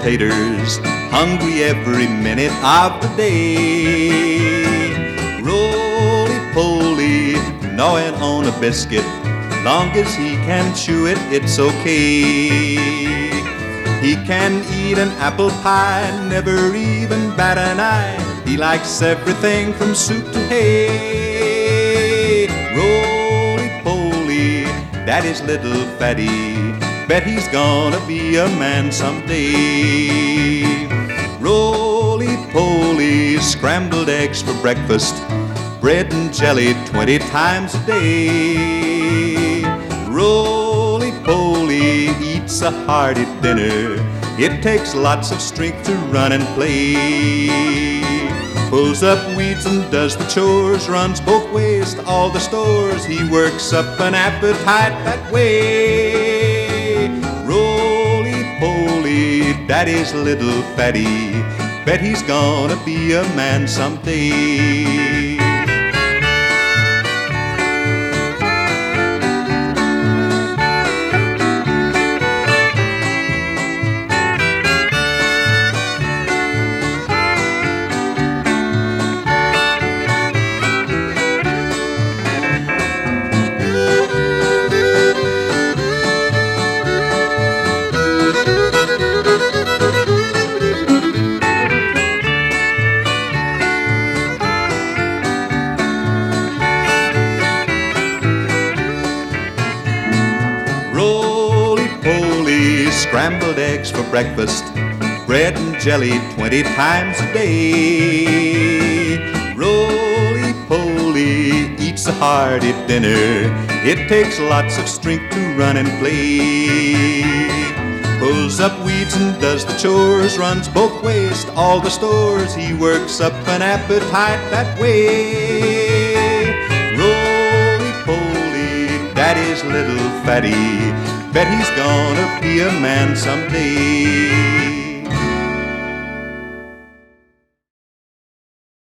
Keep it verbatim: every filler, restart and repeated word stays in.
taters, hungry every minute of the day. Roly-poly, gnawing on a biscuit, long as he can chew it, it's okay. He can eat an apple pie, never even bat an eye. He likes everything from soup to hay. Roly-poly, Daddy's little fatty, bet he's gonna be a man someday. Roly-poly, scrambled eggs for breakfast, bread and jelly twenty times a day. Roly-poly eats a hearty dinner, it takes lots of strength to run and play. Pulls up weeds and does the chores, runs both ways to all the stores. He works up an appetite that way. Roly-poly, Daddy's little fatty, bet he's gonna be a man someday. Roly-poly, scrambled eggs for breakfast, bread and jelly twenty times a day. Roly-poly eats a hearty dinner, it takes lots of strength to run and play. Pulls up weeds and does the chores, runs both ways to all the stores. He works up an appetite that way. Roly-poly, Daddy's little fatty, bet he's gonna be a man someday.